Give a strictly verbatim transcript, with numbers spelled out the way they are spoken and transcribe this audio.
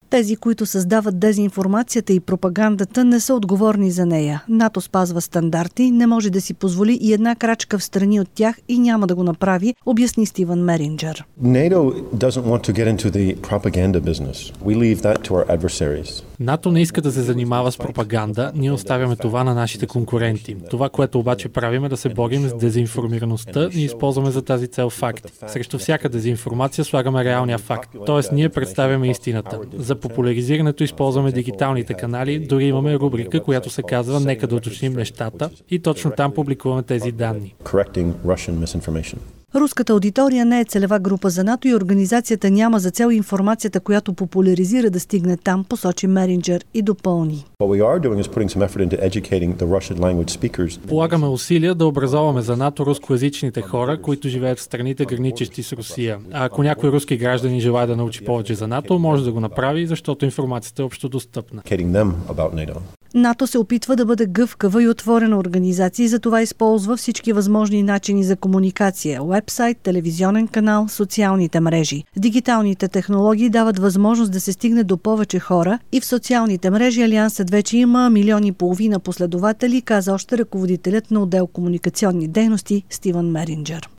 Тези, които създават дезинформацията и пропагандата, не са отговорни за нея. НАТО спазва стандарти, не може да си позволи и една крачка в страни от тях и няма да го направи, обясни Стивън Меринджър. НАТО doesn't want to get into the propaganda business. We leave that to our adversaries. НАТО не иска да се занимава с пропаганда, ние оставяме това на нашите конкуренти. Това, което обаче правим, е да се борим с дезинформираността и използваме за тази цел факти. Срещу всяка дезинформация слагаме реалния факт, т.е. ние представяме истината. За популяризирането използваме дигиталните канали, дори имаме рубрика, която се казва "Нека да уточним нещата" и точно там публикуваме тези данни. Руската аудитория не е целева група за НАТО и организацията няма за цел информацията, която популяризира, да стигне там, посочи Меринджър и допълни. Полагаме усилия да образоваме за НАТО рускоязичните хора, които живеят в страните, граничещи с Русия. А ако някой руски гражданин желае да научи повече за НАТО, може да го направи, защото информацията е общодостъпна. НАТО се опитва да бъде гъвкава и отворена организация и затова използва всички възможни начини за комуникация – уебсайт, телевизионен канал, социалните мрежи. Дигиталните технологии дават възможност да се стигне до повече хора и в социалните мрежи Алиансът вече има милион и половина последователи, каза още ръководителят на отдел комуникационни дейности Стивън Меринджър.